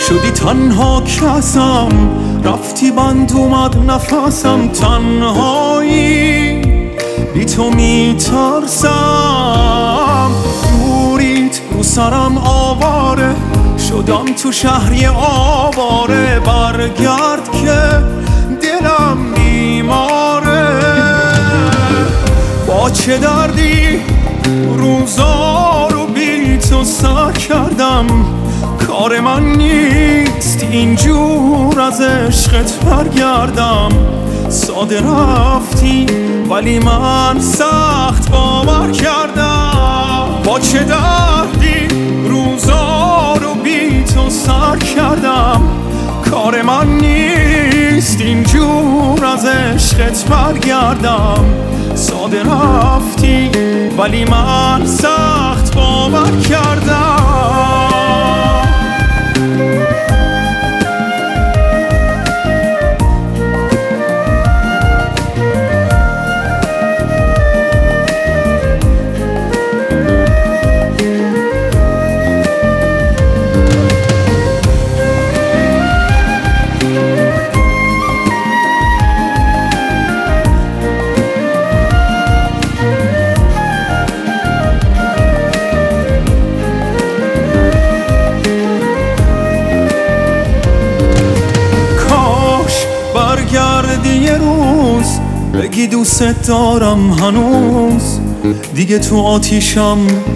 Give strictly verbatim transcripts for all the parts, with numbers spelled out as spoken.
شدی تنها کسم، رفتی بند اومد نفسم، تنهایی بی تو میترسم، دوریت رو سرم آواره، شدم تو شهری آواره، برگرد که دلم بیماره. با چه دردی روزا رو بی تو سر کردم، کار من نیست اینجور از عشقت برگردم. ساده رفتی ولی من سخت باور کردم. با چه دردی روزا رو بی تو سر کردم، کار من نیست اینجور از عشقت برگردم. ساده رفتی ولی من سخت باور کردم. برگردی یه روز بگی دوست دارم هنوز، دیگه تو آتیشم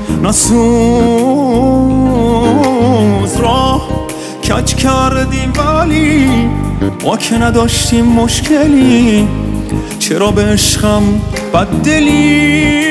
نسوز. راه کج کردی ولی ما که نداشتیم مشکلی، چرا به عشقم بددلی؟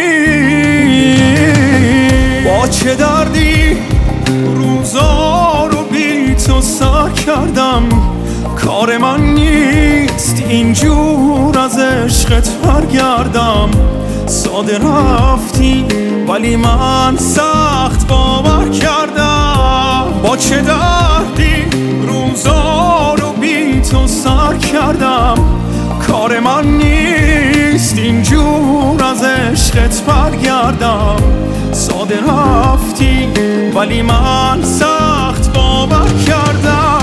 با چه دردی روزا رو بی تو سر کردم، کار من نیست اینجور از عشقت برگردم. ساده رفتی ولی من سخت باور کردم. با چه دردی روزا رو بی تو سر کردم، کار من نیست اینجور از عشقت برگردم. ساده رفتی ولی من سخت باور کردم.